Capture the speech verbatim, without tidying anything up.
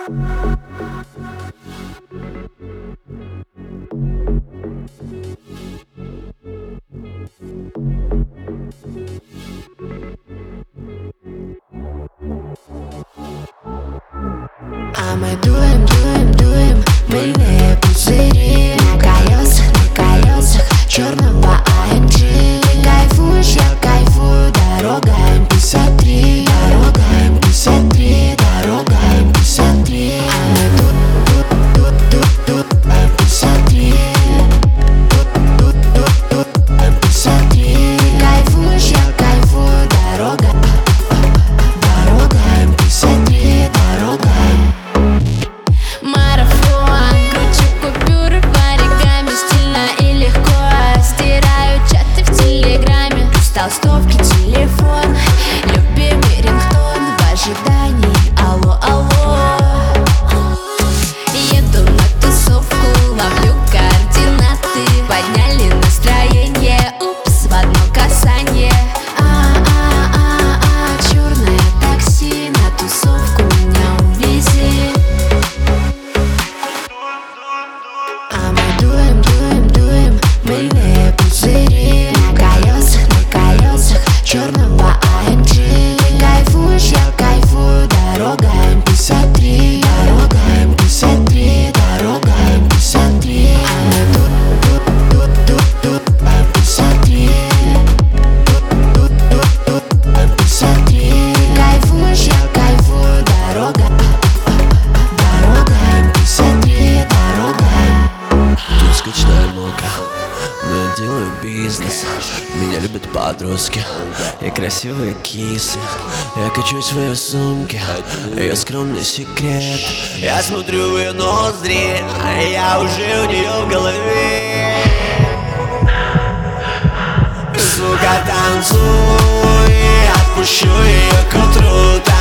А мы дуем, дуем, дуем мыльные пузыри на колесах, на колесах черного а эм джи. Ты кайфуешь, я кайфую, дорога эм пятьдесят три, дорога эм пятьдесят три, дорога эм пятьдесят три. А мы тут, тут, тут, тут, тут эм пятьдесят три, тут, тут, тут, тут эм пятьдесят три. Ты кайфуешь, я кайфую, дорога, дорога эм пятьдесят три, дорога. Марафон, кручу купюры в оригами, стильно и легко. Стираю чаты в телеграме, с толстовки телефон, любимый рингтон в ожидании. Алло, алло. Еду на тусовку, ловлю координаты, подняли настроение, упс, в одно касание. А-а-а-а, черное такси, на тусовку меня увези. А мы дуем, дуем, дуем мыльные пузыри на колесах, на колесах черного а эм джи. Ты кайфуешь, я кайфую, дорога эм пятьдесят три, дорога эм пятьдесят три, дорога эм пятьдесят три. А мы тут, тут, тут, тут, тут эм пятьдесят три, тут, тут, тут, тут эм пятьдесят три. Ты кайфуешь, я кайфую, дорога, дорога эм пятьдесят три, дорога. Тут скучная мука, но я делаю бизнес. Меня любят подростки и красивые кисы. Я качу свои сумки, ее скромный секрет. Я смотрю в ее ноздри, а я уже у нее в голове. Сука, танцуй, отпущу ее к утру.